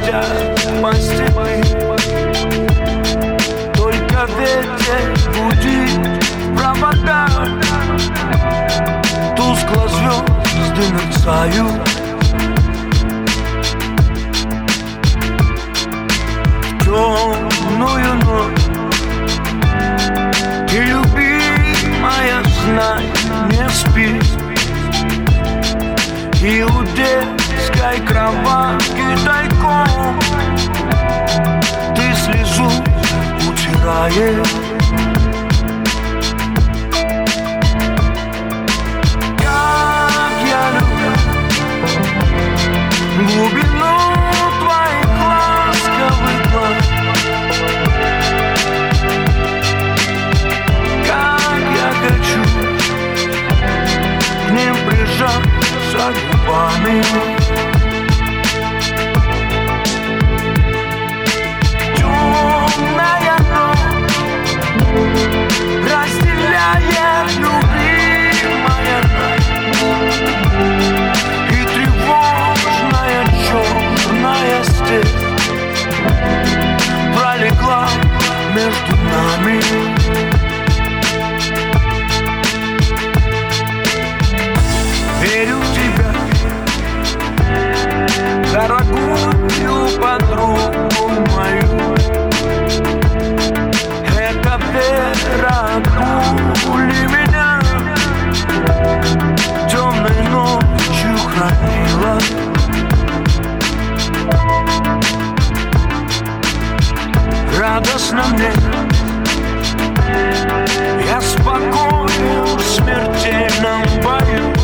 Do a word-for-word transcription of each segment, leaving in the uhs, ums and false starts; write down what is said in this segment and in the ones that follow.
шелестят по степи. Только ветер гудит в проводах, тускло звезды мерцают. В темную ночь ты, любимая, знай, не спи. И у детской кроватки тайком ты слезу утираешь. Как я люблю глубину твоих ласковых глаз, как я хочу к ним прижаться губами. Темная ночь разделяет, любимая ночь, и тревожная черная степь пролегла между нами. Верю в тебя, дорогую подругу мою. Эта вера пули меня темной ночью хранила. Радостно мне, я спокоен в смертельном бою.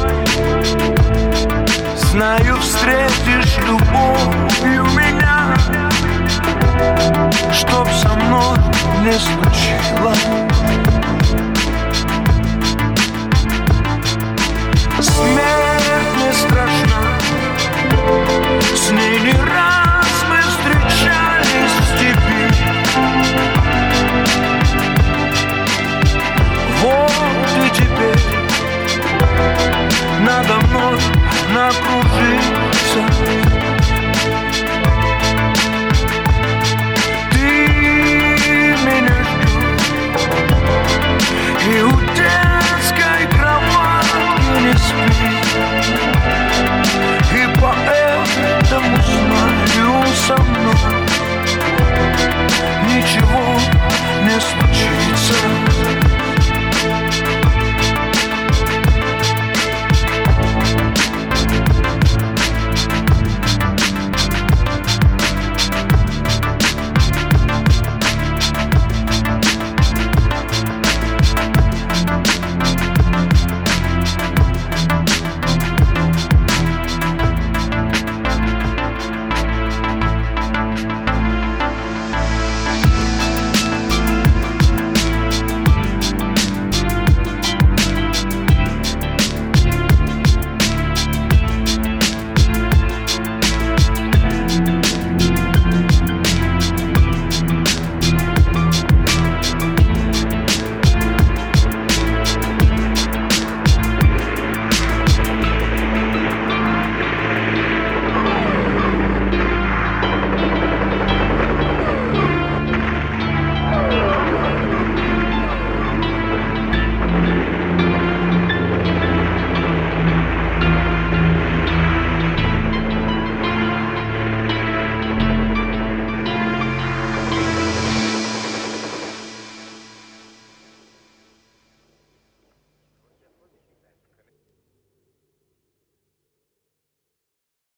Знаю, встретишь любовью меня, чтоб со мной не случилось.